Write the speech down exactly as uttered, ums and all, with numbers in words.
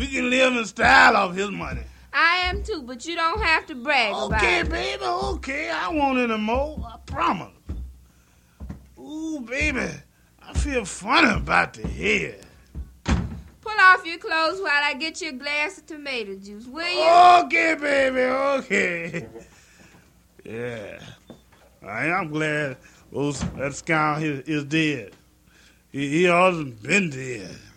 We can live in style off his money. I am too, but you don't have to brag okay, about it. Okay, baby, okay. I won't anymore. I promise. Ooh, baby, I feel funny about the head. Pull off your clothes while I get you a glass of tomato juice, will you? Okay, baby, okay. Yeah. I am glad those, that scoundrel is dead. He, he ought to have been dead.